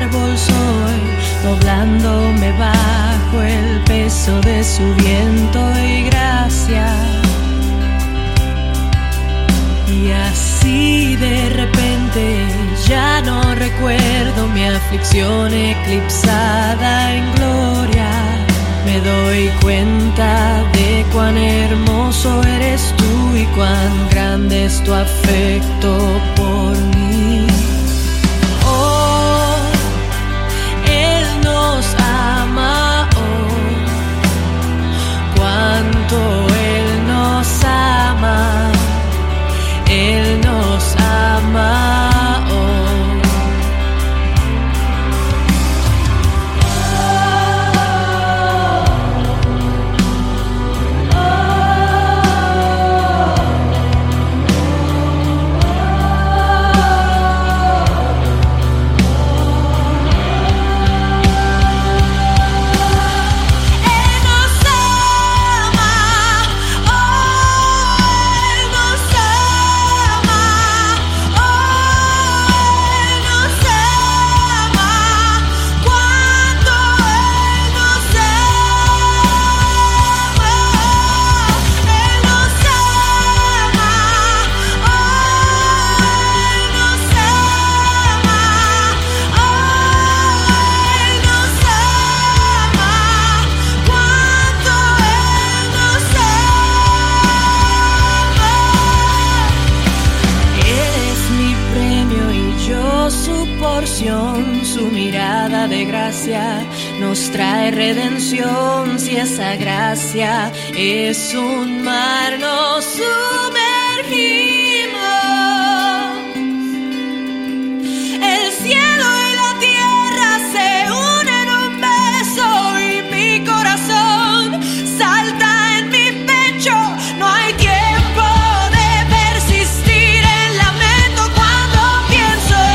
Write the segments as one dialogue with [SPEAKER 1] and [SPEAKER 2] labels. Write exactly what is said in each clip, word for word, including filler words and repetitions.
[SPEAKER 1] árbol soy, doblándome bajo el peso de su viento y gracia. Y así de repente ya no recuerdo mi aflicción eclipsada en gloria. Me doy cuenta de cuán hermoso eres tú y cuán grande es tu afecto por mí. Oh, Él nos ama, oh, cuánto Él nos ama, Él nos ama, oh. Su mirada de gracia nos trae redención. Si esa gracia es un mar, nos sumergimos. El cielo y la tierra se unen en un beso y mi corazón salta en mi pecho. No hay tiempo de persistir en lamento cuando pienso en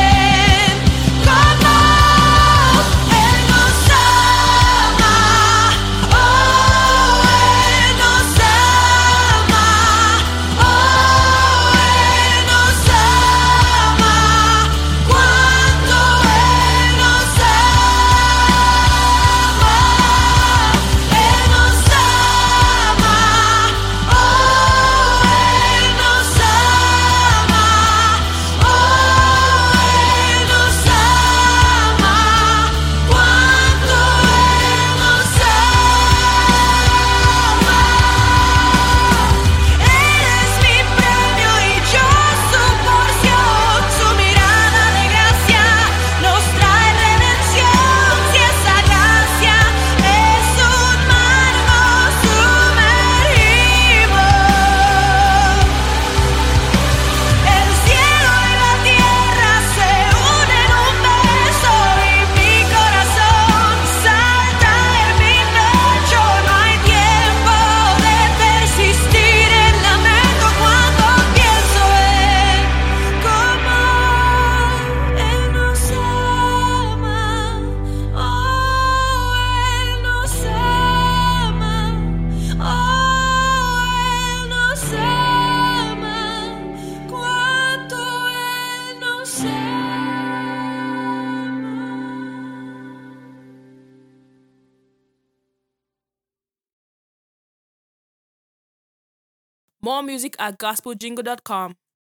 [SPEAKER 2] More music at gospel jingle dot com.